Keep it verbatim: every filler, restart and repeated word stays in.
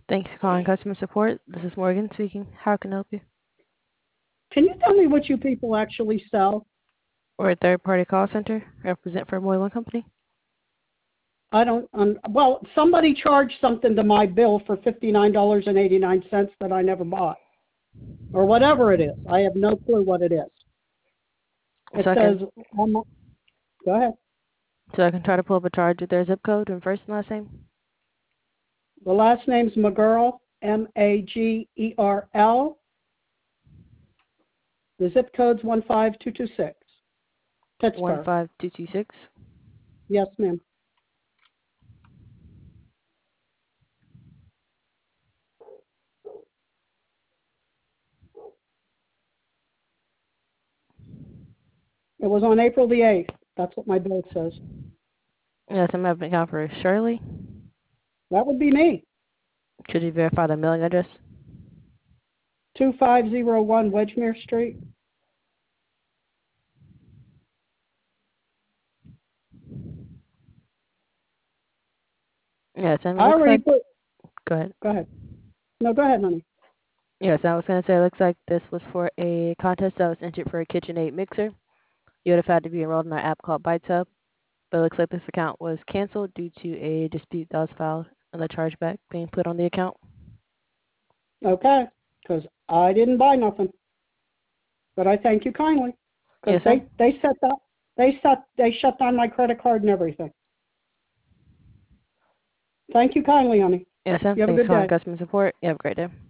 Thanks for calling customer support. This is Morgan speaking. How can I help you? Can you tell me what you people actually sell? We're a third-party call center. Represent for Moylan Company. I don't, um, well, somebody charged something to my bill for fifty-nine dollars and eighty-nine cents that I never bought. Or whatever it is. I have no clue what it is. It So I says, can um, go ahead. so I can try to pull up a charge with their zip code and first and last name. The last name's McGurl, M A G E R L. The zip code's one five two two six. One Pittsburgh. five two two six. Yes, ma'am. It was on April the eighth. That's what my bill says. Yes, I'm having account for Shirley. That would be me. Should you verify the mailing address? two five zero one Wedgemere Street. Yes, and it I looks already like. put, Go ahead. go ahead. No, go ahead, honey. Yes, I was gonna say it looks like this was for a contest that was entered for a KitchenAid mixer. You would have had to be enrolled in our app called ByteHub, but it looks like this account was canceled due to a dispute that was filed and the chargeback being put on the account. Okay, because I didn't buy nothing. But I thank you kindly. Because Yes, ma'am. they, they set that, they set, they shut down my credit card and everything. Thank you kindly, honey. Yes, ma'am. You have a Thanks good for calling day. customer support. You have a great day.